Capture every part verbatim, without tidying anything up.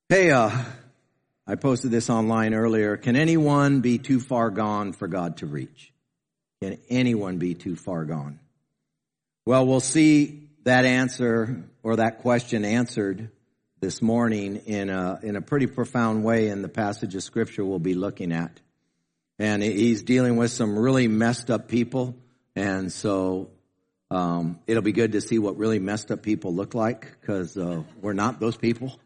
Hey, uh, I posted this online earlier. Can anyone be too far gone for God to reach? Can anyone be too far gone? Well, we'll see that answer or that question answered this morning in a, in a pretty profound way in the passage of Scripture we'll be looking at. And he's dealing with some really messed up people. And so um, it'll be good to see what really messed up people look like, because uh, we're not those people.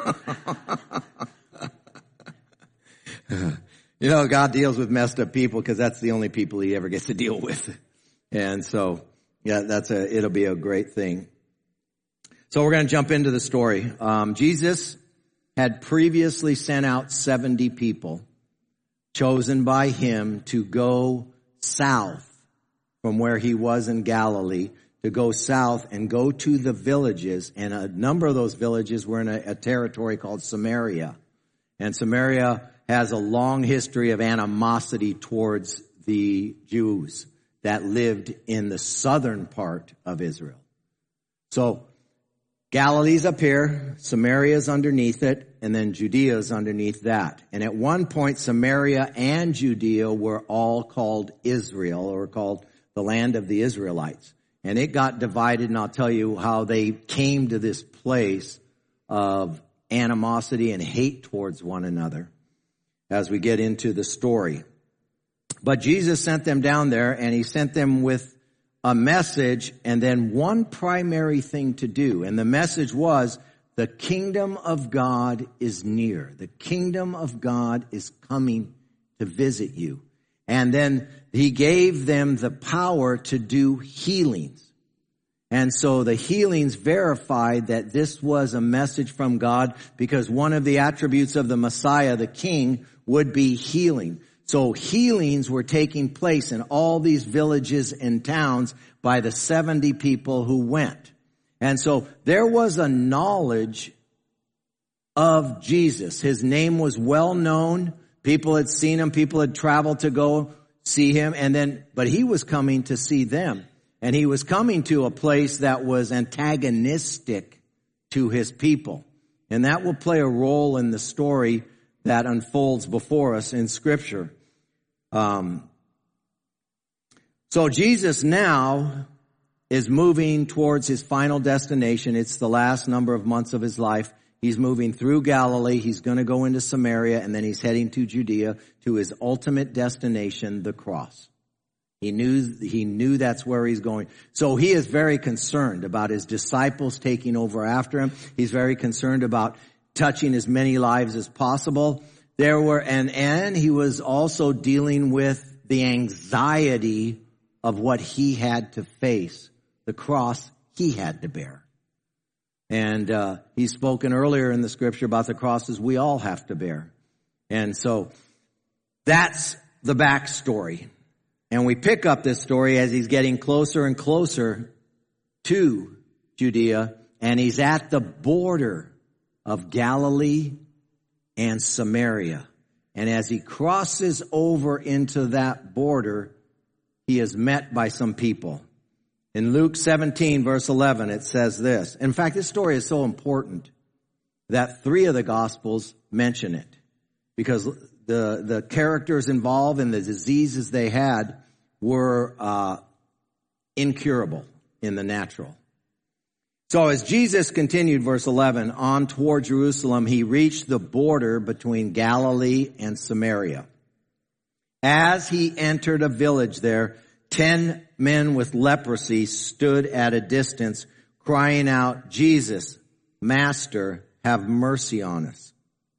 You know, God deals with messed up people because that's the only people he ever gets to deal with. And so, yeah, that's a, it'll be a great thing. So we're going to jump into the story. Um, Jesus had previously sent out seventy people chosen by him to go south from where he was in Galilee, to go south and go to the villages. And a number of those villages were in a, a territory called Samaria. And Samaria has a long history of animosity towards the Jews that lived in the southern part of Israel. So Galilee's up here, Samaria's underneath it, and then Judea's underneath that. And at one point, Samaria and Judea were all called Israel, or called the land of the Israelites. And it got divided, and I'll tell you how they came to this place of animosity and hate towards one another as we get into the story. But Jesus sent them down there, and he sent them with a message and then one primary thing to do. And the message was, the kingdom of God is near. The kingdom of God is coming to visit you. And then he gave them the power to do healings. And so the healings verified that this was a message from God, because one of the attributes of the Messiah, the King, would be healing. So healings were taking place in all these villages and towns by the seventy people who went. And so there was a knowledge of Jesus. His name was well known. People had seen him. People had traveled to go see him. And then, but he was coming to see them. And he was coming to a place that was antagonistic to his people. And that will play a role in the story that unfolds before us in Scripture. Um, so Jesus now is moving towards his final destination. It's the last number of months of his life. He's moving through Galilee. He's going to go into Samaria, and then he's heading to Judea, to his ultimate destination, the cross. He knew, he knew that's where he's going. So he is very concerned about his disciples taking over after him. He's very concerned about touching as many lives as possible. There were, and, and he was also dealing with the anxiety of what he had to face, the cross he had to bear. And, uh, he's spoken earlier in the Scripture about the crosses we all have to bear. And so that's the backstory. And we pick up this story as he's getting closer and closer to Judea, and he's at the border of Galilee and Samaria. And as he crosses over into that border, he is met by some people. In Luke seventeen, verse eleven, it says this. In fact, this story is so important that three of the Gospels mention it, because the, the characters involved and the diseases they had were uh, incurable in the natural. So as Jesus continued, verse eleven, on toward Jerusalem, he reached the border between Galilee and Samaria. As he entered a village there, ten men with leprosy stood at a distance, crying out, Jesus, Master, have mercy on us.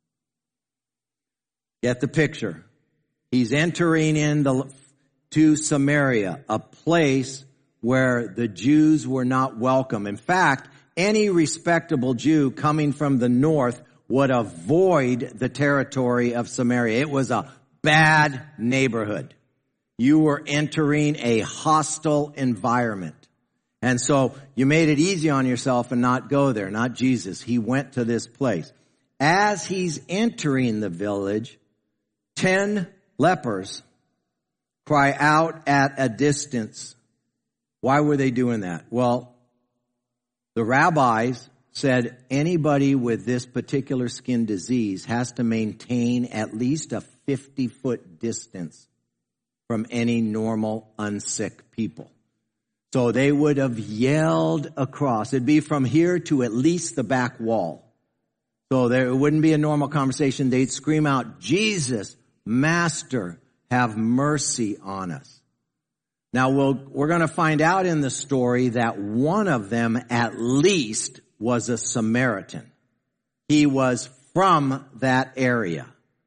Get the picture. He's entering in the, to Samaria, a place where the Jews were not welcome. In fact, any respectable Jew coming from the north would avoid the territory of Samaria. It was a bad neighborhood. You were entering a hostile environment. And so you made it easy on yourself and not go there, not Jesus. He went to this place. As he's entering the village, ten lepers cry out at a distance. Why were they doing that? Well, the rabbis said anybody with this particular skin disease has to maintain at least a fifty-foot distance from any normal unsick people. So they would have yelled across. It'd be from here to at least the back wall. So there it wouldn't be a normal conversation. They'd scream out, "Jesus, Master, have mercy on us." Now we'll, we're going to find out in the story that one of them at least was a Samaritan. He was from that area.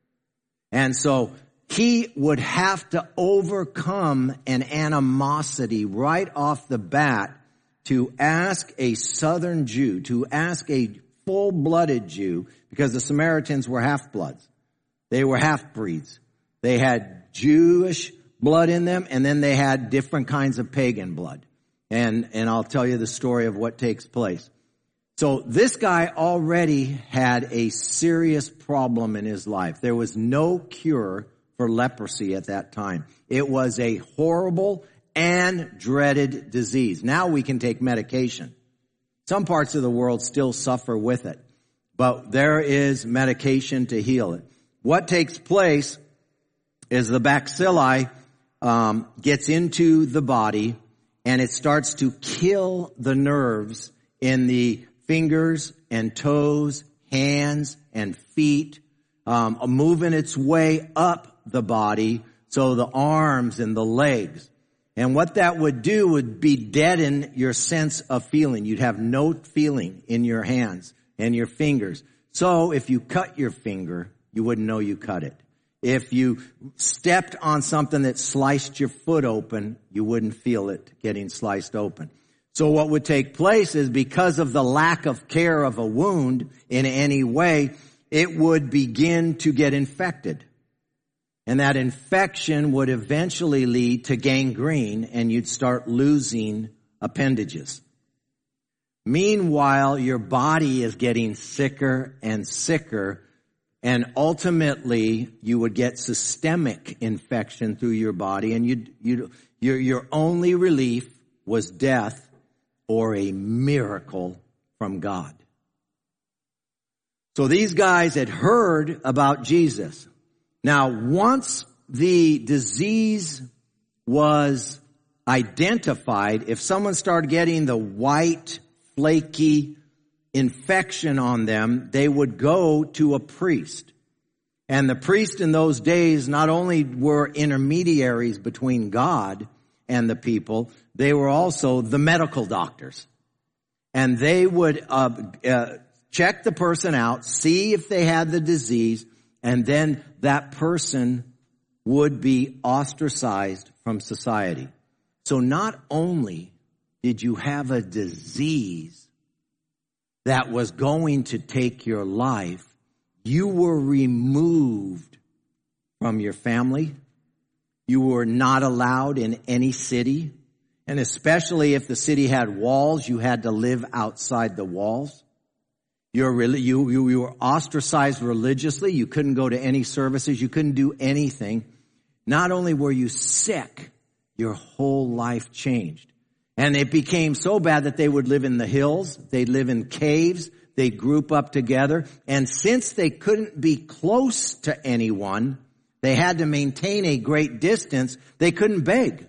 And so he would have to overcome an animosity right off the bat to ask a southern Jew, to ask a full-blooded Jew, because the Samaritans were half-bloods. They were half-breeds. They had Jewish blood in them, and then they had different kinds of pagan blood. And, and I'll tell you the story of what takes place. So this guy already had a serious problem in his life. There was no cure for leprosy at that time. It was a horrible and dreaded disease. Now we can take medication. Some parts of the world still suffer with it, but there is medication to heal it. What takes place is the bacilli um, gets into the body, and it starts to kill the nerves in the fingers and toes, hands and feet, um, moving its way up the body, so the arms and the legs. And what that would do would be deaden your sense of feeling. You'd have no feeling in your hands and your fingers. So if you cut your finger, you wouldn't know you cut it. If you stepped on something that sliced your foot open, you wouldn't feel it getting sliced open. So what would take place is, because of the lack of care of a wound in any way, it would begin to get infected. And that infection would eventually lead to gangrene, and you'd start losing appendages. Meanwhile, your body is getting sicker and sicker, and ultimately you would get systemic infection through your body, and you'd, you'd, your, your only relief was death or a miracle from God. So these guys had heard about Jesus. Now, once the disease was identified, if someone started getting the white, flaky infection on them, they would go to a priest. And the priest in those days not only were intermediaries between God and the people, they were also the medical doctors. And they would uh, uh, check the person out, see if they had the disease, and then that person would be ostracized from society. So not only did you have a disease that was going to take your life, you were removed from your family. You were not allowed in any city. And especially if the city had walls, you had to live outside the walls. You're, you, you, you were ostracized religiously. You couldn't go to any services. You couldn't do anything. Not only were you sick, your whole life changed. And it became so bad that they would live in the hills. They'd live in caves. They'd group up together. And since they couldn't be close to anyone, they had to maintain a great distance. They couldn't beg.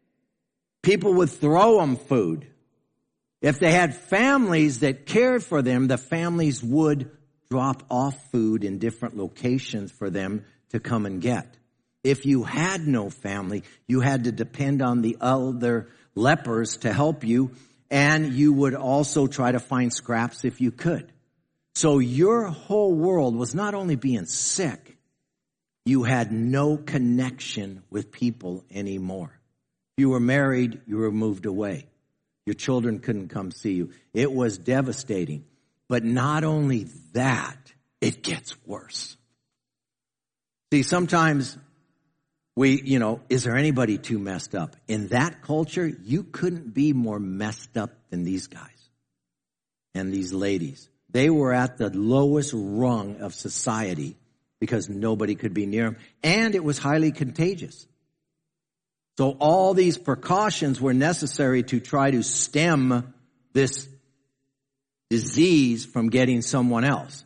People would throw them food. If they had families that cared for them, the families would drop off food in different locations for them to come and get. If you had no family, you had to depend on the other lepers to help you, and you would also try to find scraps if you could. So your whole world was not only being sick, you had no connection with people anymore. If you were married, you were moved away. Your children couldn't come see you. It was devastating. But not only that, it gets worse. See, sometimes we, you know, is there anybody too messed up? In that culture, you couldn't be more messed up than these guys and these ladies. They were at the lowest rung of society because nobody could be near them. And it was highly contagious. So all these precautions were necessary to try to stem this disease from getting someone else.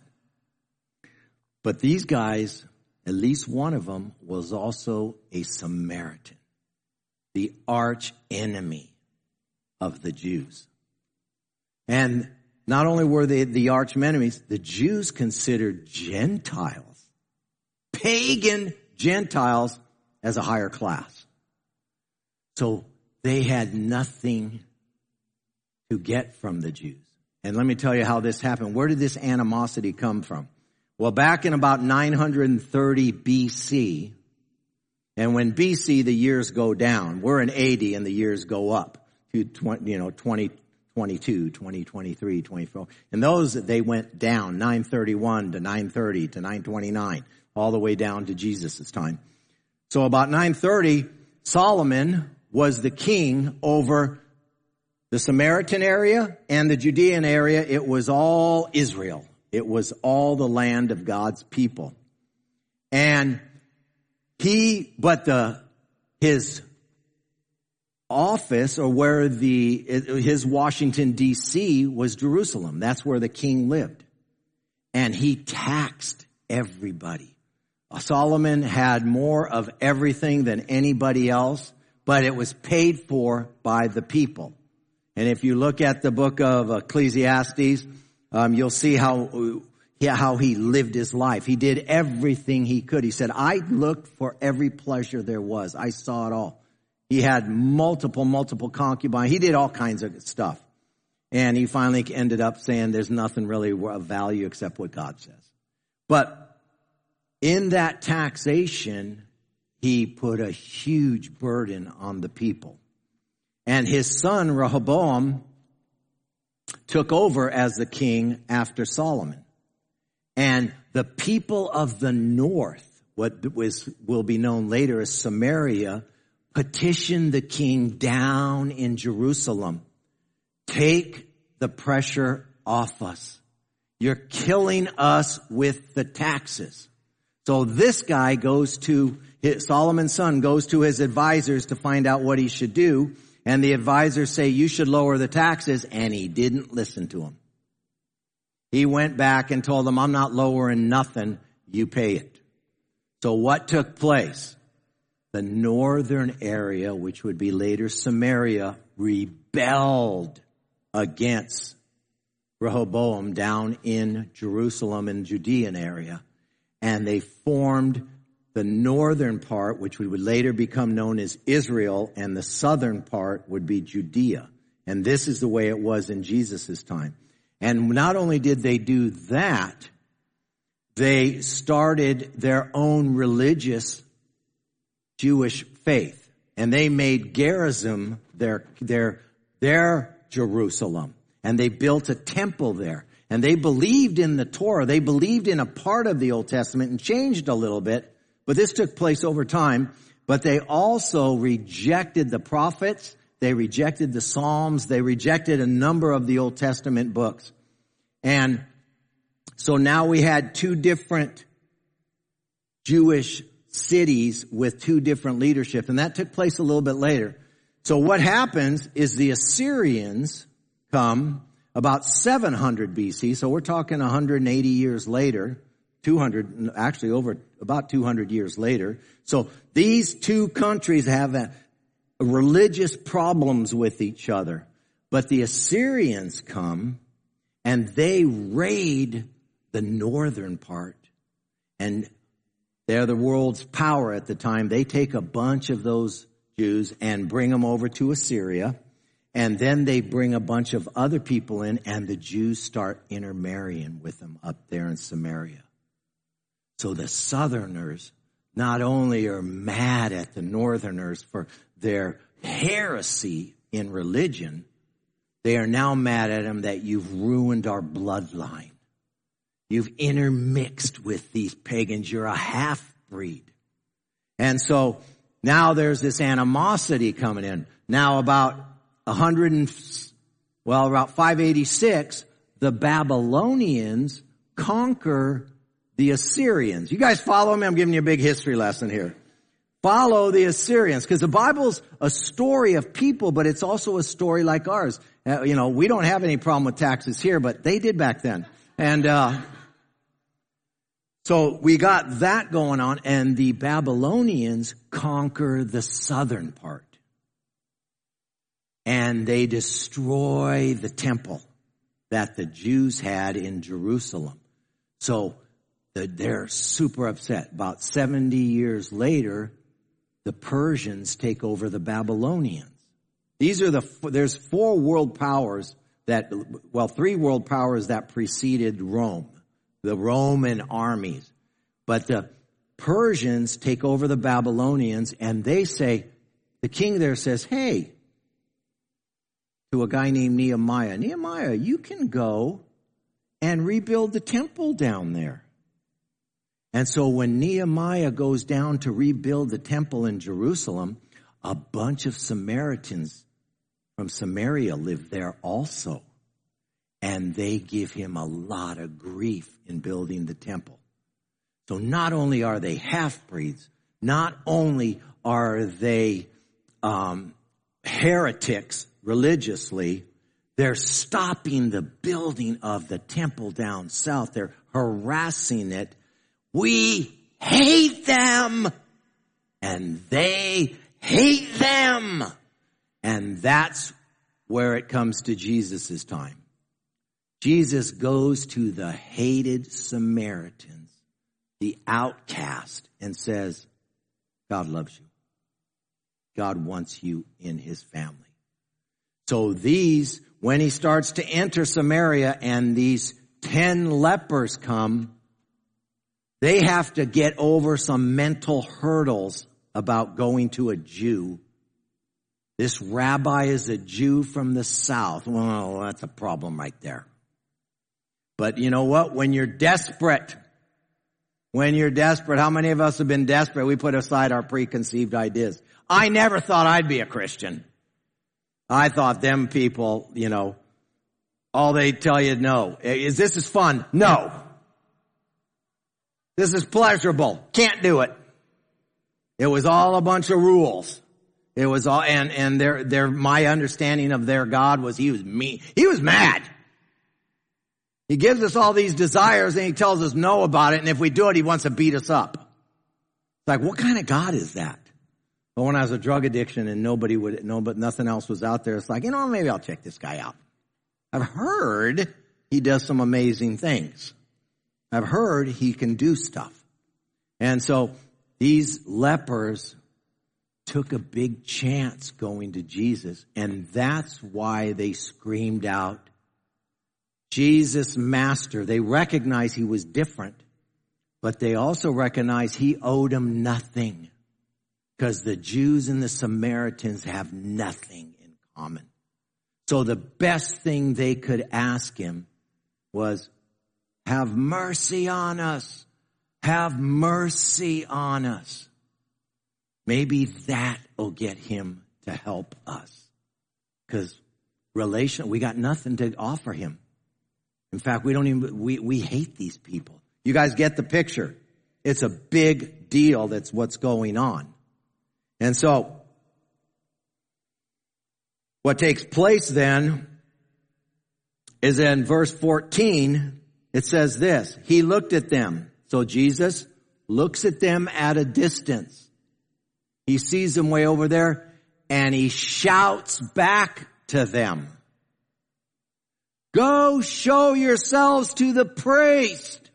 But these guys, at least one of them, was also a Samaritan, the arch enemy of the Jews. And not only were they the arch enemies, the Jews considered Gentiles, pagan Gentiles, as a higher class. So they had nothing to get from the Jews. And let me tell you how this happened. Where did this animosity come from? Well, back in about nine hundred thirty B C, and when B C the years go down, we're in A D and the years go up to twenty, you know, twenty twenty-two, twenty twenty-three, twenty-four. And those, they went down, nine thirty-one to nine thirty to nine twenty-nine, all the way down to Jesus' time. So about nine thirty, Solomon was the king over the Samaritan area and the Judean area. It was all Israel. It was all the land of God's people. And he, but the, his office, or where the, his Washington D C was Jerusalem. That's where the king lived. And he taxed everybody. Solomon had more of everything than anybody else, but it was paid for by the people. And if you look at the book of Ecclesiastes, um, you'll see how, yeah, how he lived his life. He did everything he could. He said, I looked for every pleasure there was. I saw it all. He had multiple, multiple concubines. He did all kinds of stuff. And he finally ended up saying there's nothing really of value except what God says. But in that taxation, he put a huge burden on the people. And his son, Rehoboam, took over as the king after Solomon. And the people of the north, what was, will be known later as Samaria, petitioned the king down in Jerusalem. Take the pressure off us. You're killing us with the taxes. So this guy goes to, his, Solomon's son goes to his advisors to find out what he should do. And the advisors say, you should lower the taxes. And he didn't listen to them. He went back and told them, I'm not lowering nothing. You pay it. So what took place? The northern area, which would be later Samaria, rebelled against Rehoboam down in Jerusalem and Judean area. And they formed the northern part, which would later become known as Israel, and the southern part would be Judea. And this is the way it was in Jesus' time. And not only did they do that, they started their own religious Jewish faith. And they made Gerizim their, their, their Jerusalem. And they built a temple there. And they believed in the Torah. They believed in a part of the Old Testament and changed a little bit. But this took place over time. But they also rejected the prophets. They rejected the Psalms. They rejected a number of the Old Testament books. And so now we had two different Jewish cities with two different leadership. And that took place a little bit later. So what happens is the Assyrians come about seven hundred B C. So we're talking one hundred eighty years later, two hundred, actually over about two hundred years later. So these two countries have a, a religious problems with each other. But the Assyrians come and they raid the northern part. And they're the world's power at the time. They take a bunch of those Jews and bring them over to Assyria. And then they bring a bunch of other people in, and the Jews start intermarrying with them up there in Samaria. So the Southerners not only are mad at the Northerners for their heresy in religion, they are now mad at them that you've ruined our bloodline. You've intermixed with these pagans. You're a half-breed. And so now there's this animosity coming in. Now about one hundred, well, about five eighty-six, the Babylonians conquer the Assyrians. You guys follow me? I'm giving you a big history lesson here. follow the Assyrians. Because the Bible's a story of people, but it's also a story like ours. Uh, you know, we don't have any problem with taxes here, but they did back then. And uh so we got that going on, and the Babylonians conquer the southern part. And they destroy the temple that the Jews had in Jerusalem. So they're super upset. About seventy years later, the Persians take over the Babylonians. These are the, there's four world powers that, well, three world powers that preceded Rome. The Roman armies. But the Persians take over the Babylonians, and they say, the king there says, hey, to a guy named Nehemiah, Nehemiah, you can go and rebuild the temple down there. And so when Nehemiah goes down to rebuild the temple in Jerusalem, a bunch of Samaritans from Samaria live there also. And they give him a lot of grief in building the temple. So not only are they half-breeds, not only are they um, heretics religiously, they're stopping the building of the temple down south. They're harassing it. We hate them, and they hate them. And that's where it comes to Jesus' time. Jesus goes to the hated Samaritans, the outcast, and says, God loves you. God wants you in his family. So these, when he starts to enter Samaria and these ten lepers come, they have to get over some mental hurdles about going to a Jew. This rabbi is a Jew from the south. Well, that's a problem right there. But you know what? When you're desperate, when you're desperate, how many of us have been desperate? We put aside our preconceived ideas. I never thought I'd be a Christian. I thought them people, you know, all they tell you, no. Is this is fun? No. This is pleasurable. Can't do it. It was all a bunch of rules. It was all, and, and their, their, my understanding of their God was he was mean. He was mad. He gives us all these desires and he tells us no about it. And if we do it, he wants to beat us up. It's like, what kind of God is that? But when I was a drug addiction and nobody would know, but nothing else was out there, it's like, you know, maybe I'll check this guy out. I've heard he does some amazing things. I've heard he can do stuff. And so these lepers took a big chance going to Jesus. And that's why they screamed out, Jesus, Master. They recognized he was different, but they also recognized he owed them nothing because the Jews and the Samaritans have nothing in common. So the best thing they could ask him was, have mercy on us. Have mercy on us. Maybe that will get him to help us. Because relation, we got nothing to offer him. In fact, we don't even, we, we hate these people. You guys get the picture. It's a big deal. That's what's going on. And so, what takes place then is in verse fourteen, it says this, he looked at them. So Jesus looks at them at a distance. He sees them way over there and he shouts back to them. Go show yourselves to the priest.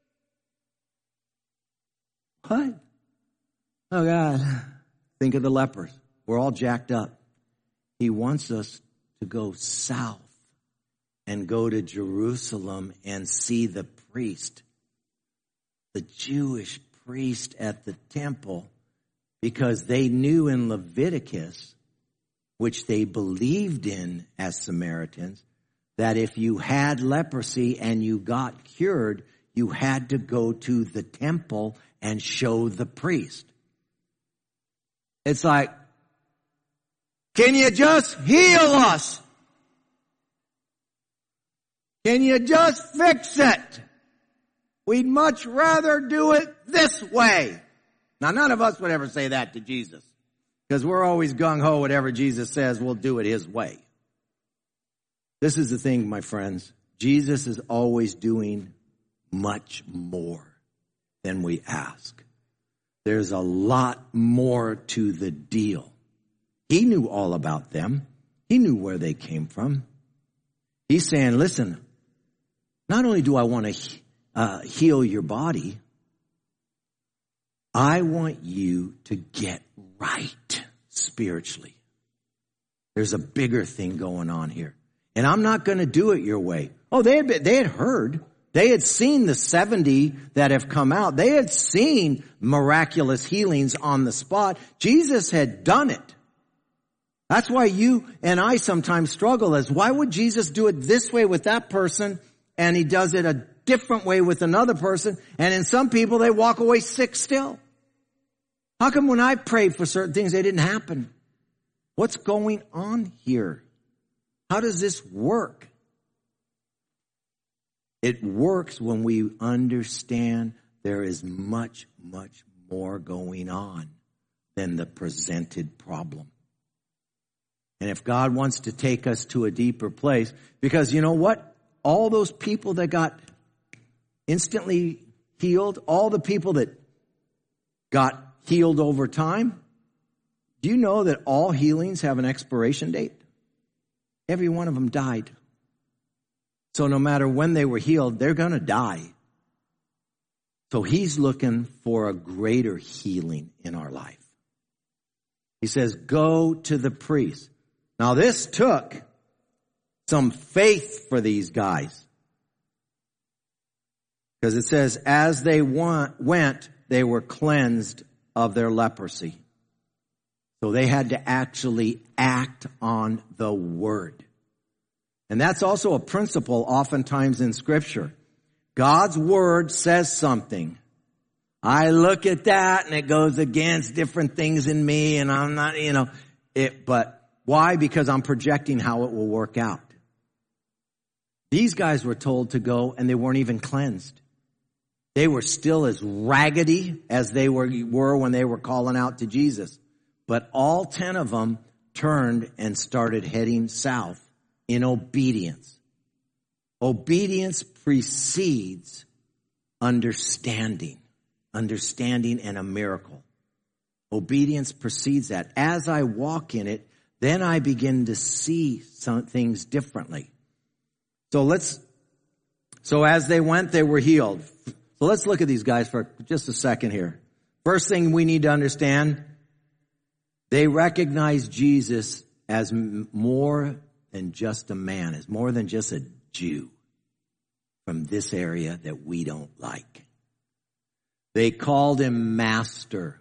What? Oh God. Think of the lepers. We're all jacked up. He wants us to go south and go to Jerusalem and see the priest, the Jewish priest at the temple, because they knew in Leviticus, which they believed in as Samaritans, that if you had leprosy and you got cured, you had to go to the temple and show the priest. It's like, can you just heal us? Can you just fix it? We'd much rather do it this way. Now, none of us would ever say that to Jesus because we're always gung-ho. Whatever Jesus says, we'll do it his way. This is the thing, my friends. Jesus is always doing much more than we ask. There's a lot more to the deal. He knew all about them. He knew where they came from. He's saying, listen, not only do I want to uh, heal your body, I want you to get right spiritually. There's a bigger thing going on here. And I'm not going to do it your way. Oh, they had, been, they had heard. They had seen the seventy that have come out. They had seen miraculous healings on the spot. Jesus had done it. That's why you and I sometimes struggle as, why would Jesus do it this way with that person and he does it a different way with another person? And in some people, they walk away sick still. How come when I prayed for certain things, they didn't happen? What's going on here? How does this work? It works when we understand there is much, much more going on than the presented problem. And if God wants to take us to a deeper place, because you know what? All those people that got instantly healed, all the people that got healed over time, do you know that all healings have an expiration date? Every one of them died. So no matter when they were healed, they're going to die. So he's looking for a greater healing in our life. He says, go to the priest. Now this took some faith for these guys. Because it says, as they went, they were cleansed of their leprosy. So they had to actually act on the word. And that's also a principle oftentimes in Scripture. God's word says something. I look at that and it goes against different things in me and I'm not, you know, it, but why? Because I'm projecting how it will work out. These guys were told to go and they weren't even cleansed. They were still as raggedy as they were, were when they were calling out to Jesus. But all ten of them turned and started heading south in obedience. Obedience precedes understanding. Understanding and a miracle. Obedience precedes that. As I walk in it, then I begin to see some things differently. So let's, so as they went, they were healed. So let's look at these guys for just a second here. First thing we need to understand, they recognize Jesus as more than just a man, as more than just a Jew from this area that we don't like. They called him master,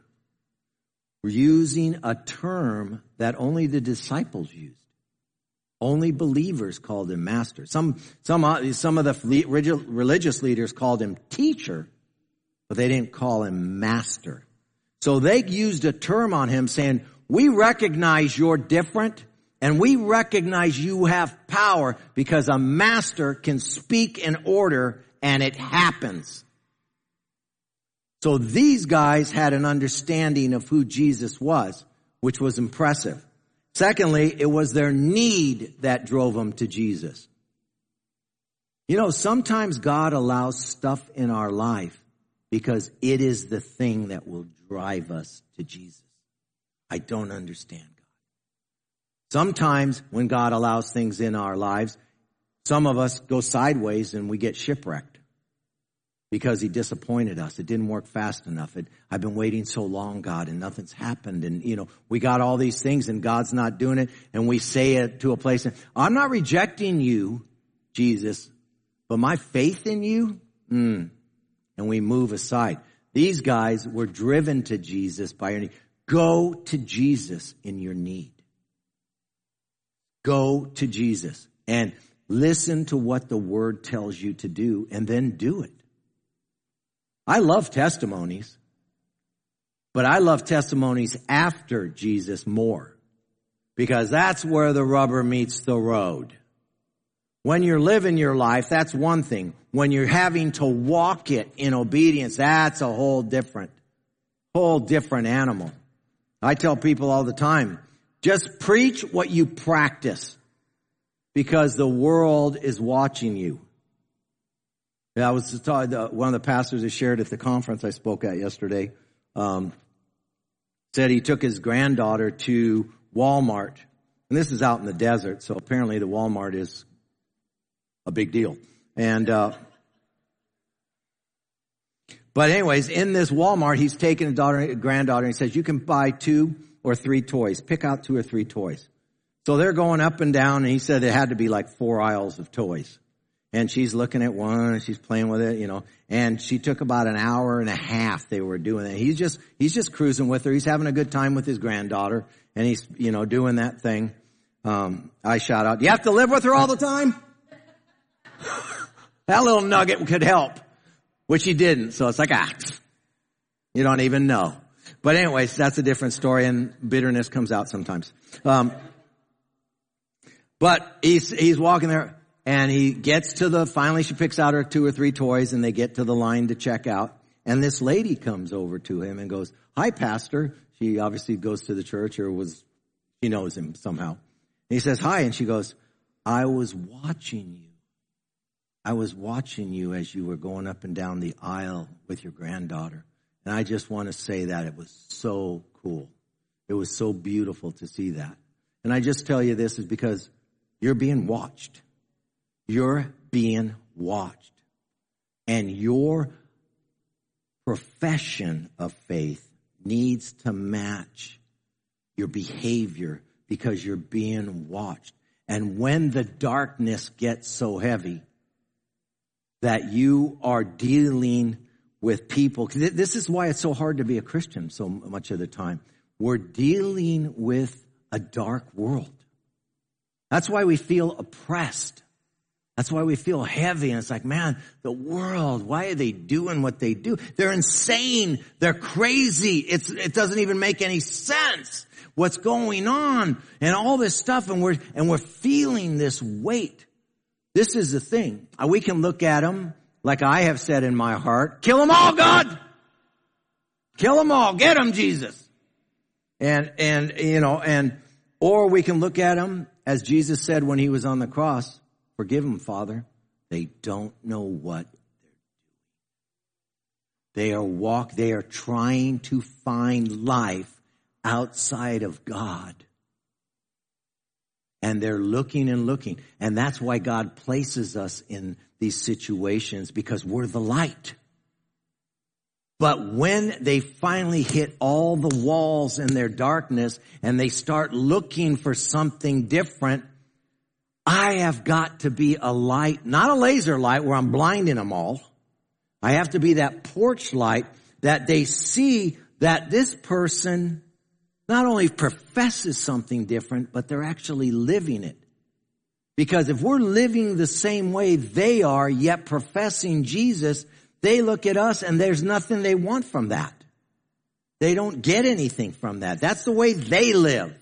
using a term that only the disciples used. Only believers called him master. Some, some, some of the religious leaders called him teacher, but they didn't call him master. So they used a term on him saying, we recognize you're different and we recognize you have power because a master can speak an order and it happens. So these guys had an understanding of who Jesus was, which was impressive. Secondly, it was their need that drove them to Jesus. You know, sometimes God allows stuff in our life because it is the thing that will drive us to Jesus. I don't understand God. Sometimes when God allows things in our lives, some of us go sideways and we get shipwrecked because he disappointed us. It didn't work fast enough. It, I've been waiting so long, God, and nothing's happened. And, you know, we got all these things and God's not doing it. And we say it to a place, I'm not rejecting you, Jesus, but my faith in you, mm, and we move aside. These guys were driven to Jesus by your need. Go to Jesus in your need. Go to Jesus and listen to what the word tells you to do and then do it. I love testimonies, but I love testimonies after Jesus more because that's where the rubber meets the road. When you're living your life, that's one thing. When you're having to walk it in obedience, that's a whole different, Whole different animal. I tell people all the time, just preach what you practice, because the world is watching you. Yeah, I was talking, one of the pastors who shared at the conference I spoke at yesterday, um, said he took his granddaughter to Walmart. And this is out in the desert, so apparently the Walmart is a big deal. And, uh, but anyways, in this Walmart, he's taking a daughter, a granddaughter, and he says, you can buy two or three toys. Pick out two or three toys. So they're going up and down, and he said it had to be like four aisles of toys. And she's looking at one, and she's playing with it, you know. And she took about an hour and a half they were doing it. He's just, he's just cruising with her. He's having a good time with his granddaughter, and he's, you know, doing that thing. Um, I shout out, do you have to live with her all the time? That little nugget could help. Which he didn't, so it's like, ah, you don't even know. But anyways, that's a different story, and bitterness comes out sometimes. Um, but he's, he's walking there, and he gets to the, finally she picks out her two or three toys, and they get to the line to check out. And this lady comes over to him and goes, hi, Pastor. She obviously goes to the church, or was, she knows him somehow. And he says, hi, and she goes, I was watching you. I was watching you as you were going up and down the aisle with your granddaughter. And I just want to say that it was so cool. It was so beautiful to see that. And I just tell you this is because you're being watched. You're being watched. And your profession of faith needs to match your behavior, because you're being watched. And when the darkness gets so heavy that you are dealing with people, because this is why it's so hard to be a Christian so much of the time. We're dealing with a dark world. That's why we feel oppressed. That's why we feel heavy. And it's like, man, the world, why are they doing what they do? They're insane. They're crazy. It's, it doesn't even make any sense what's going on and all this stuff. And we're, and we're feeling this weight. This is the thing. We can look at them like I have said in my heart, kill them all, God. Kill them all. Get them, Jesus. And, and, you know, and, or we can look at them as Jesus said when he was on the cross, forgive them, Father. They don't know what they're doing. They are walk, they are trying to find life outside of God. And they're looking and looking. And that's why God places us in these situations, because we're the light. But when they finally hit all the walls in their darkness and they start looking for something different, I have got to be a light, not a laser light where I'm blinding them all. I have to be that porch light that they see that this person not only professes something different, but they're actually living it. Because if we're living the same way they are, yet professing Jesus, they look at us and there's nothing they want from that. They don't get anything from that. That's the way they live.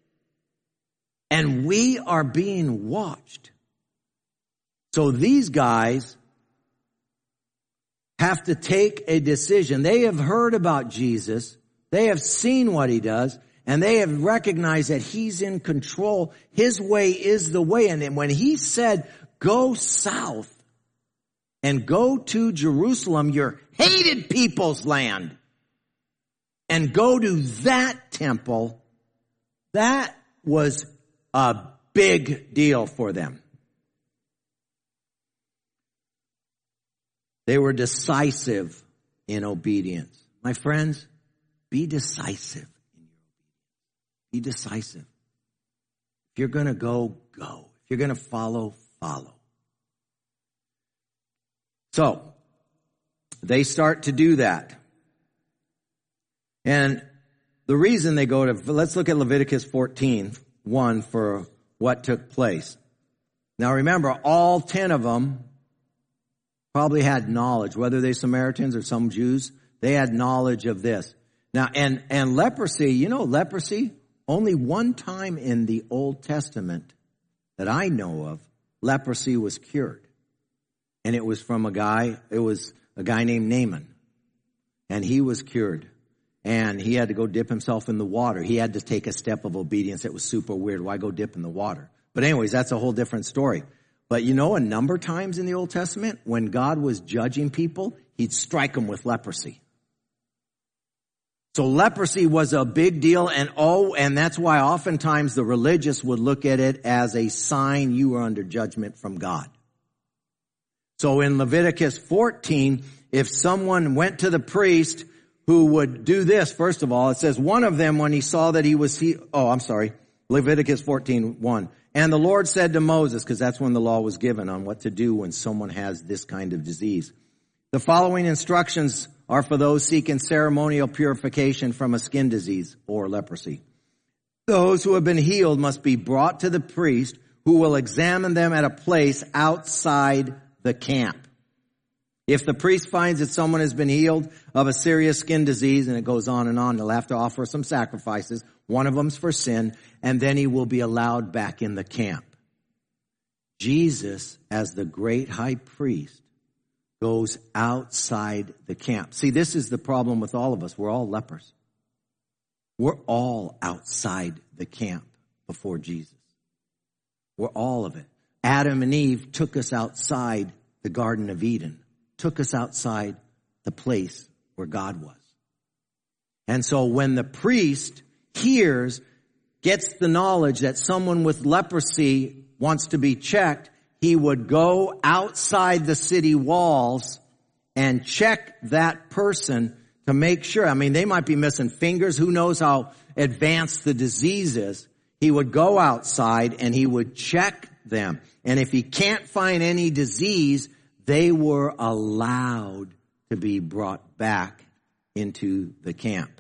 And we are being watched. So these guys have to take a decision. They have heard about Jesus. They have seen what he does, and they have recognized that he's in control. His way is the way. And when he said, go south and go to Jerusalem, your hated people's land, and go to that temple, that was a big deal for them. They were decisive in obedience. My friends, be decisive in your obedience. Be decisive. If you're going to go, go. If you're going to follow, follow. So, they start to do that. And the reason they go to, let's look at Leviticus fourteen, one for what took place. Now remember, all ten of them probably had knowledge, whether they Samaritans or some Jews, they had knowledge of this. Now, and, and leprosy, you know, leprosy, only one time in the Old Testament that I know of, leprosy was cured. And it was from a guy, it was a guy named Naaman. And he was cured. and he had to go dip himself in the water. He had to take a step of obedience that was super weird. Why go dip in the water? But anyways, that's a whole different story. But you know, a number of times in the Old Testament, when God was judging people, he'd strike them with leprosy. So leprosy was a big deal, and oh, and that's why oftentimes the religious would look at it as a sign you are under judgment from God. So in Leviticus fourteen, if someone went to the priest who would do this, first of all, it says one of them when he saw that he was, he, oh, I'm sorry, Leviticus fourteen one. And the Lord said to Moses, because that's when the law was given on what to do when someone has this kind of disease. The following instructions are for those seeking ceremonial purification from a skin disease or leprosy. Those who have been healed must be brought to the priest, who will examine them at a place outside the camp. If the priest finds that someone has been healed of a serious skin disease, and it goes on and on, he'll have to offer some sacrifices. One of them's for sin, and then he will be allowed back in the camp. Jesus, as the great high priest, goes outside the camp. See, this is the problem with all of us. We're all lepers. We're all outside the camp before Jesus. We're all of it. Adam and Eve took us outside the Garden of Eden, took us outside the place where God was. And so when the priest hears, gets the knowledge that someone with leprosy wants to be checked, he would go outside the city walls and check that person to make sure. I mean, they might be missing fingers. Who knows how advanced the disease is? He would go outside and he would check them. And if he can't find any disease, they were allowed to be brought back into the camp.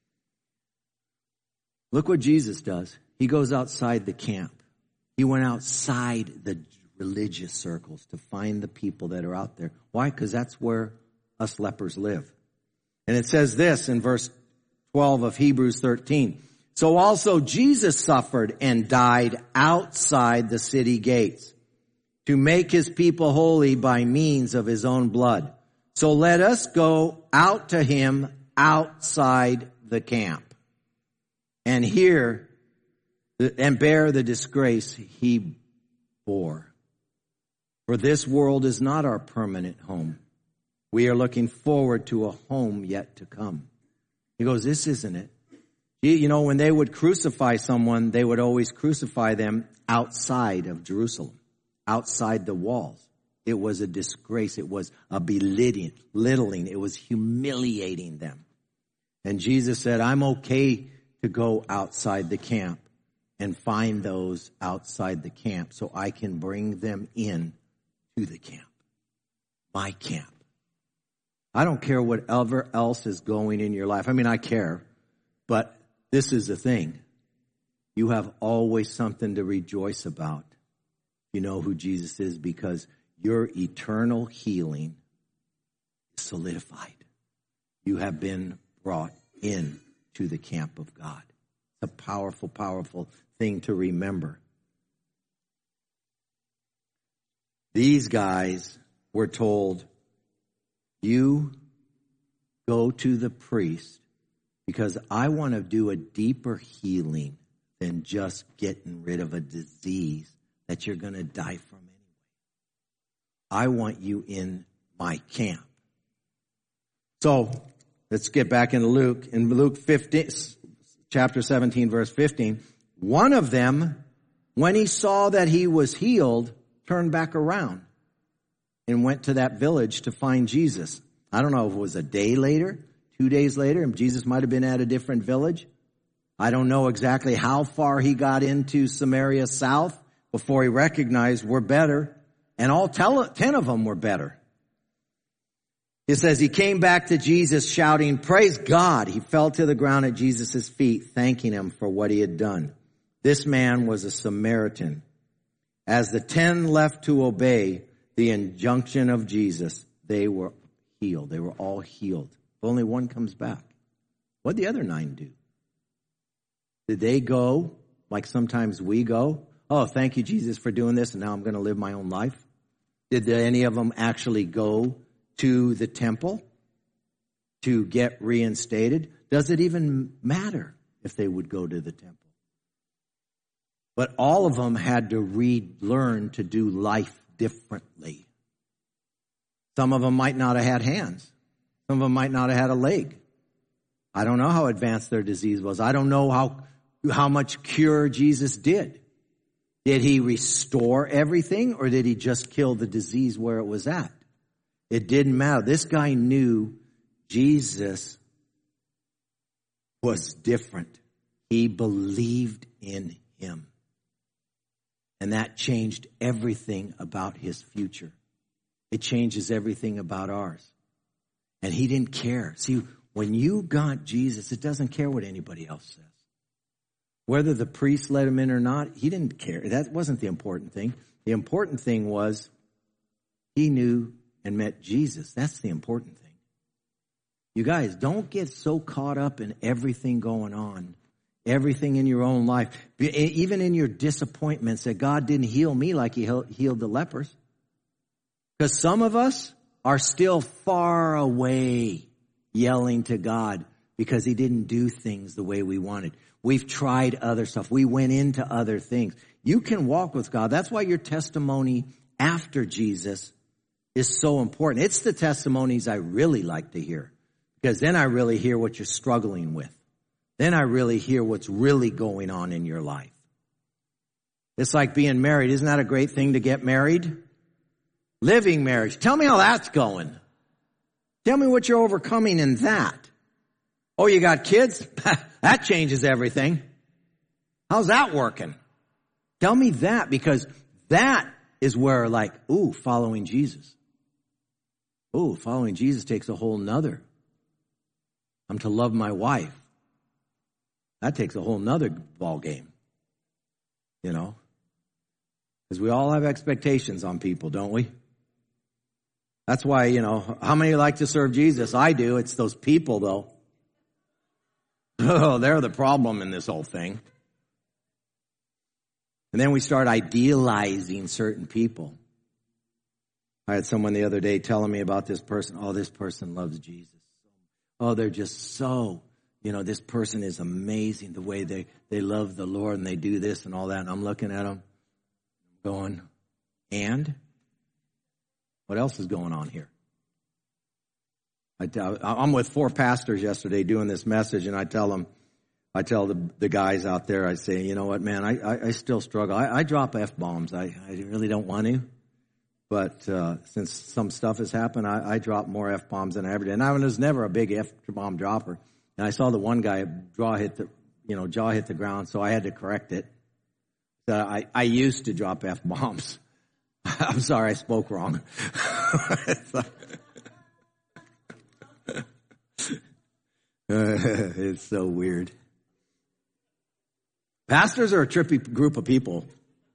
Look what Jesus does. He goes outside the camp. He went outside the religious circles to find the people that are out there. Why? Because that's where us lepers live. And it says this in verse twelve of Hebrews thirteen. So also Jesus suffered and died outside the city gates to make his people holy by means of his own blood. So let us go out to him outside the camp and hear and bear the disgrace he bore. For this world is not our permanent home. We are looking forward to a home yet to come. He goes, this isn't it. You know, when they would crucify someone, they would always crucify them outside of Jerusalem, outside the walls. It was a disgrace. It was a belittling, littling. It was humiliating them. And Jesus said, I'm okay to go outside the camp and find those outside the camp so I can bring them in to the camp, my camp. I don't care whatever else is going in your life. I mean, I care, but this is the thing. You have always something to rejoice about. You know who Jesus is, because your eternal healing is solidified. You have been brought in to the camp of God. It's a powerful, powerful thing to remember. These guys were told, you go to the priest because I want to do a deeper healing than just getting rid of a disease that you're going to die from anyway. I want you in my camp. So let's get back into Luke. In Luke fifteen, chapter seventeen, verse fifteen, one of them, when he saw that he was healed, turned back around and went to that village to find Jesus. I don't know if it was a day later, two days later, and Jesus might have been at a different village. I don't know exactly how far he got into Samaria south before he recognized we're better. And all ten of them were better. It says he came back to Jesus shouting, praise God. He fell to the ground at Jesus' feet, thanking him for what he had done. This man was a Samaritan. As the ten left to obey the injunction of Jesus, they were healed. They were all healed. But only one comes back. What did the other nine do? Did they go like sometimes we go? Oh, thank you, Jesus, for doing this, and now I'm going to live my own life. Did any of them actually go to the temple to get reinstated? Does it even matter if they would go to the temple? But all of them had to relearn to do life differently. Some of them might not have had hands. Some of them might not have had a leg. I don't know how advanced their disease was. I don't know how, how much cure Jesus did. Did he restore everything, or did he just kill the disease where it was at? It didn't matter. This guy knew Jesus was different. He believed in him. And that changed everything about his future. It changes everything about ours. And he didn't care. See, when you got Jesus, it doesn't care what anybody else says. Whether the priest let him in or not, he didn't care. That wasn't the important thing. The important thing was he knew and met Jesus. That's the important thing. You guys, don't get so caught up in everything going on, everything in your own life, even in your disappointments that God didn't heal me like he healed the lepers. Because some of us are still far away yelling to God because he didn't do things the way we wanted. We've tried other stuff. We went into other things. You can walk with God. That's why your testimony after Jesus is so important. It's the testimonies I really like to hear, because then I really hear what you're struggling with. Then I really hear what's really going on in your life. It's like being married. Isn't that a great thing to get married? Living marriage. Tell me how that's going. Tell me what you're overcoming in that. Oh, you got kids? That changes everything. How's that working? Tell me that, because that is where, like, ooh, following Jesus. Ooh, following Jesus takes a whole nother. I'm to love my wife. That takes a whole nother ball game. You know? Because we all have expectations on people, don't we? That's why, you know, how many like to serve Jesus? I do. It's those people, though. Oh, they're the problem in this whole thing. And then we start idealizing certain people. I had someone the other day telling me about this person. Oh, this person loves Jesus. Oh, they're just so, you know, this person is amazing, the way they, they love the Lord and they do this and all that. And I'm looking at them going, and? What else is going on here? I tell, I'm with four pastors yesterday doing this message, and I tell them, I tell the, the guys out there, I say, you know what, man, I, I, I still struggle. I, I drop F-bombs. I, I really don't want to. But uh, since some stuff has happened, I, I drop more F-bombs than I ever did. And I was never a big F-bomb dropper. And I saw the one guy jaw hit the, you know, jaw hit the ground, so I had to correct it. So I, I used to drop F-bombs. I'm sorry, I spoke wrong. It's so weird. Pastors are a trippy group of people.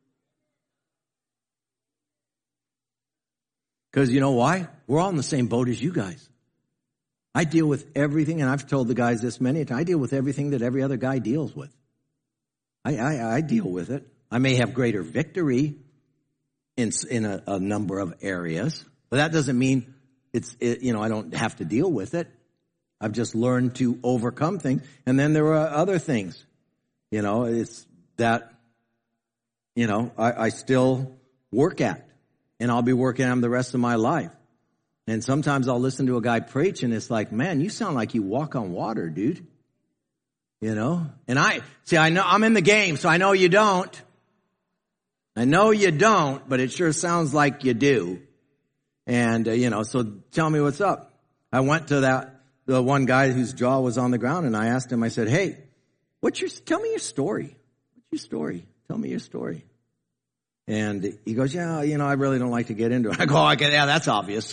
Because you know why? We're all in the same boat as you guys. I deal with everything, and I've told the guys this many times, I deal with everything that every other guy deals with. I, I, I deal with it. I may have greater victory in in a, a number of areas, but that doesn't mean it's it, you know I don't have to deal with it. I've just learned to overcome things, and then there are other things. You know, it's that you know I, I still work at, and I'll be working at them the rest of my life. And sometimes I'll listen to a guy preach, and it's like, man, you sound like you walk on water, dude. You know, and I see, I know I'm in the game, so I know you don't. I know you don't, but it sure sounds like you do. And, uh, you know, so tell me what's up. I went to that, the one guy whose jaw was on the ground, and I asked him, I said, hey, what's your, tell me your story. What's your story? Tell me your story. And he goes, yeah, you know, I really don't like to get into it. I go, oh, okay, yeah, that's obvious.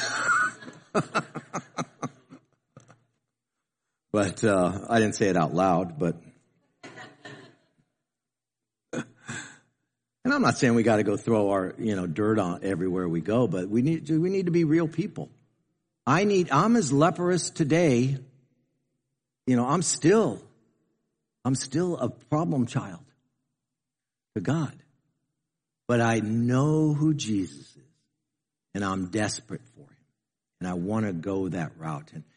But, uh, I didn't say it out loud, but. And I'm not saying we got to go throw our, you know, dirt on everywhere we go, but we need to, we need to be real people. I need, I'm as leprous today. You know, I'm still, I'm still a problem child to God. But I know who Jesus is, and I'm desperate for him. And I want to go that route. And,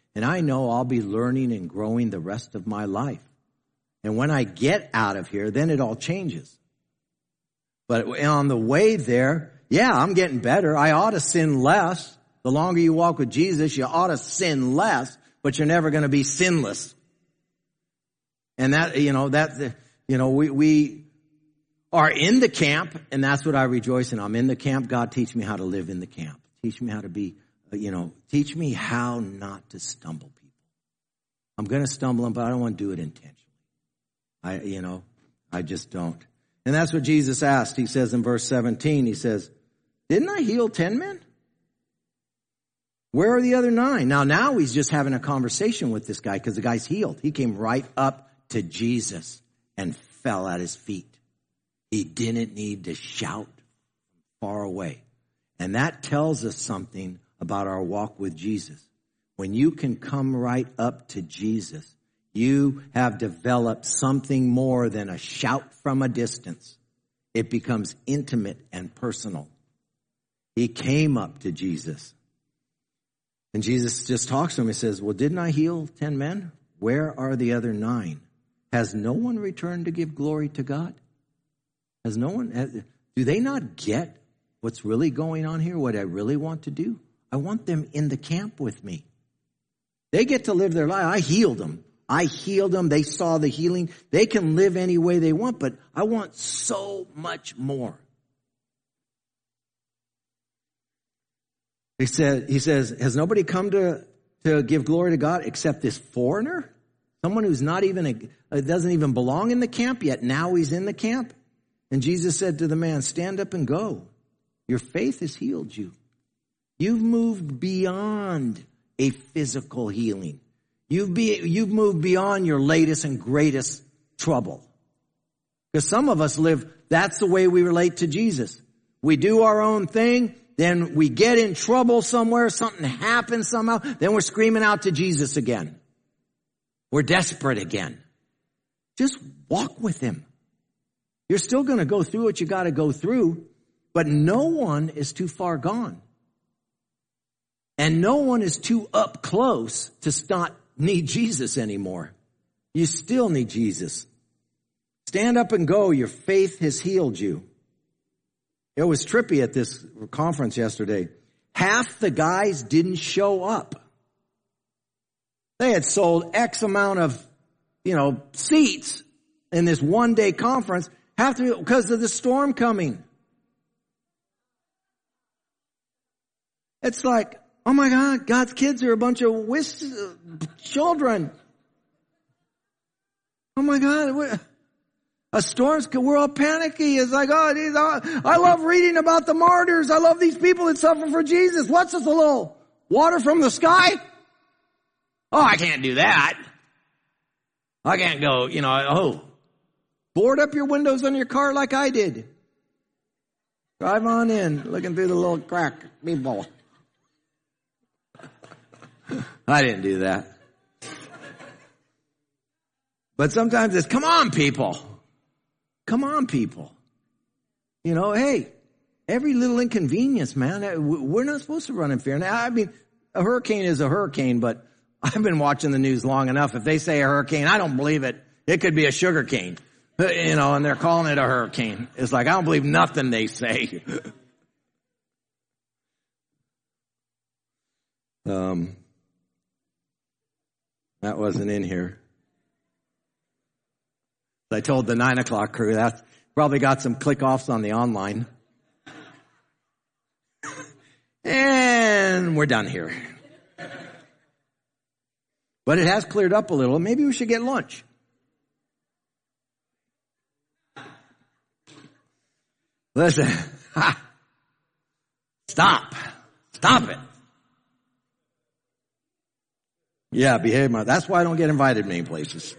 And I know I'll be learning and growing the rest of my life. And when I get out of here, then it all changes. But on the way there, yeah, I'm getting better. I ought to sin less. The longer you walk with Jesus, you ought to sin less, but you're never going to be sinless. And that, you know, that, you know, we, we are in the camp, and that's what I rejoice in. I'm in the camp. God, teach me how to live in the camp. Teach me how to be, you know, teach me how not to stumble people. I'm going to stumble them, but I don't want to do it intentionally. I, you know, I just don't. And that's what Jesus asked. He says in verse seventeen, he says, didn't I heal ten men? Where are the other nine? Now, now he's just having a conversation with this guy because the guy's healed. He came right up to Jesus and fell at his feet. He didn't need to shout far away. And that tells us something about our walk with Jesus. When you can come right up to Jesus, you have developed something more than a shout from a distance. It becomes intimate and personal. He came up to Jesus. And Jesus just talks to him. He says, well, didn't I heal ten men? Where are the other nine? Has no one returned to give glory to God? Has no one? Do they not get what's really going on here? What I really want to do? I want them in the camp with me. They get to live their life. I healed them. I healed them. They saw the healing. They can live any way they want, but I want so much more. He said, he says, has nobody come to, to give glory to God except this foreigner? Someone who's not even, a, doesn't even belong in the camp yet. Now he's in the camp. And Jesus said to the man, stand up and go. Your faith has healed you. You've moved beyond a physical healing. You've, be, you've moved beyond your latest and greatest trouble. Because some of us live, that's the way we relate to Jesus. We do our own thing. Then we get in trouble somewhere, something happens somehow, then we're screaming out to Jesus again. We're desperate again. Just walk with him. You're still going to go through what you got to go through, but no one is too far gone. And no one is too up close to not need Jesus anymore. You still need Jesus. Stand up and go. Your faith has healed you. It was trippy at this conference yesterday. Half the guys didn't show up. They had sold X amount of, you know, seats in this one day conference, half the, because of the storm coming. It's like, oh my God, God's kids are a bunch of whist children. Oh my God, what? A storm's, we're all panicky. It's like, oh, these are, I love reading about the martyrs. I love these people that suffer for Jesus. What's this, a little water from the sky? Oh, I can't do that. I can't go, you know, oh, board up your windows on your car like I did. Drive on in, looking through the little crack. People. I didn't do that. But sometimes it's, come on, people. Come on, people. You know, hey, every little inconvenience, man, we're not supposed to run in fear. Now, I mean, a hurricane is a hurricane, but I've been watching the news long enough. If they say a hurricane, I don't believe it. It could be a sugar cane, you know, and they're calling it a hurricane. It's like, I don't believe nothing they say. um, that wasn't in here. I told the nine o'clock crew that probably got some click-offs on the online. And we're done here. But it has cleared up a little. Maybe we should get lunch. Listen. Stop. Stop it. Yeah, behave my. That's why I don't get invited many places.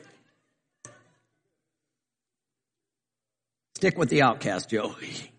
Stick with the outcast, Joey.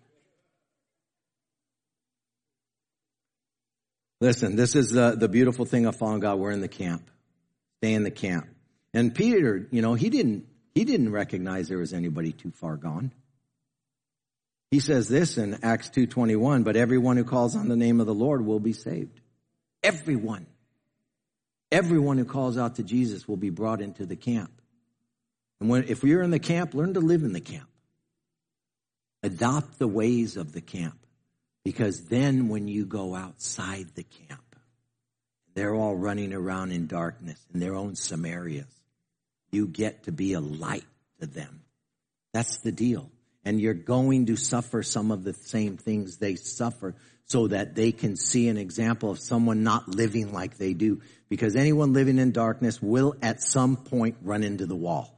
Listen, this is the, the beautiful thing of following God. We're in the camp. Stay in the camp. And Peter, you know, he didn't, he didn't recognize there was anybody too far gone. He says this in Acts two twenty-one, but everyone who calls on the name of the Lord will be saved. Everyone. Everyone who calls out to Jesus will be brought into the camp. And when, if you're in the camp, learn to live in the camp. Adopt the ways of the camp. Because then when you go outside the camp, they're all running around in darkness in their own Samarias. You get to be a light to them. That's the deal. And you're going to suffer some of the same things they suffer so that they can see an example of someone not living like they do. Because anyone living in darkness will at some point run into the wall.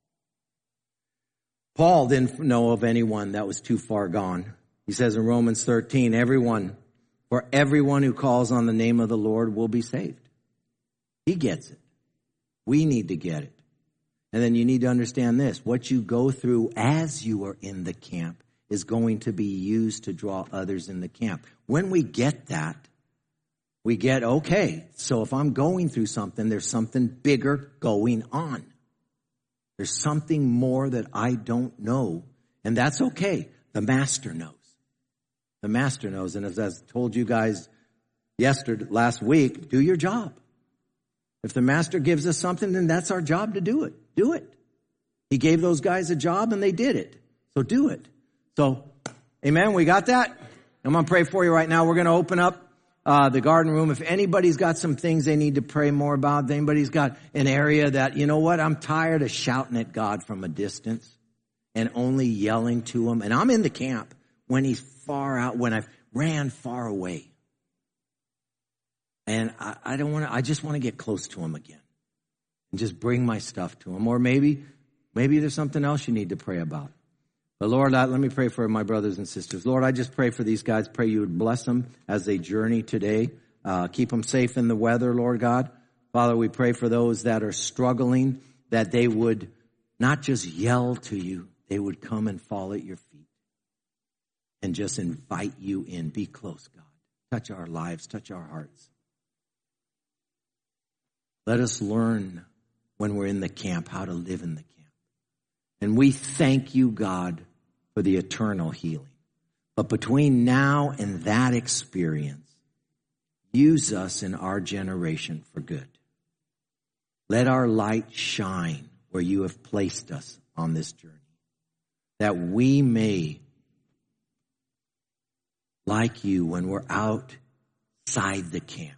Paul didn't know of anyone that was too far gone. He says in Romans thirteen, everyone, for everyone who calls on the name of the Lord will be saved. He gets it. We need to get it. And then you need to understand this. What you go through as you are in the camp is going to be used to draw others in the camp. When we get that, we get, okay, so if I'm going through something, there's something bigger going on. There's something more that I don't know. And that's okay. The master knows. The master knows. And as I told you guys yesterday, last week, do your job. If the master gives us something, then that's our job to do it. Do it. He gave those guys a job and they did it. So do it. So, amen. We got that? I'm going to pray for you right now. We're going to open up uh, the garden room. If anybody's got some things they need to pray more about, if anybody's got an area that, you know what, I'm tired of shouting at God from a distance and only yelling to him. And I'm in the camp when he's far out, when I've ran far away. And I, I don't want to, I just want to get close to him again and just bring my stuff to him. Or maybe, maybe there's something else you need to pray about. But Lord, let me pray for my brothers and sisters. Lord, I just pray for these guys. Pray you would bless them as they journey today. Uh, keep them safe in the weather, Lord God. Father, we pray for those that are struggling, that they would not just yell to you, they would come and fall at your feet and just invite you in. Be close, God. Touch our lives, touch our hearts. Let us learn when we're in the camp how to live in the camp. And we thank you, God, for the eternal healing. But between now and that experience, use us in our generation for good. Let our light shine where you have placed us on this journey, that we may, like you, when we're outside the camp,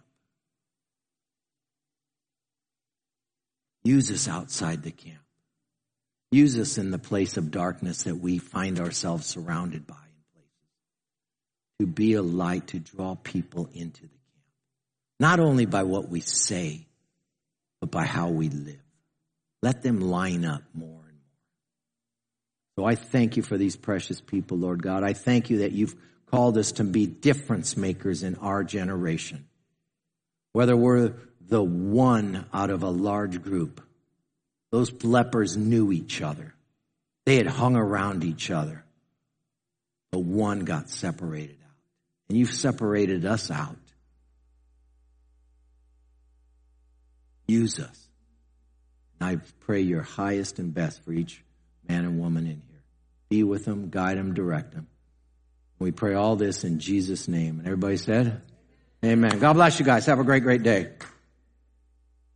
use us outside the camp. Use us in the place of darkness that we find ourselves surrounded by in places. To be a light, to draw people into the camp. Not only by what we say, but by how we live. Let them line up more and more. So I thank you for these precious people, Lord God. I thank you that you've called us to be difference makers in our generation. Whether we're the one out of a large group. Those lepers knew each other. They had hung around each other. But one got separated out. And you've separated us out. Use us. And I pray your highest and best for each man and woman in here. Be with them, guide them, direct them. We pray all this in Jesus' name. And everybody said, amen. God bless you guys. Have a great, great day.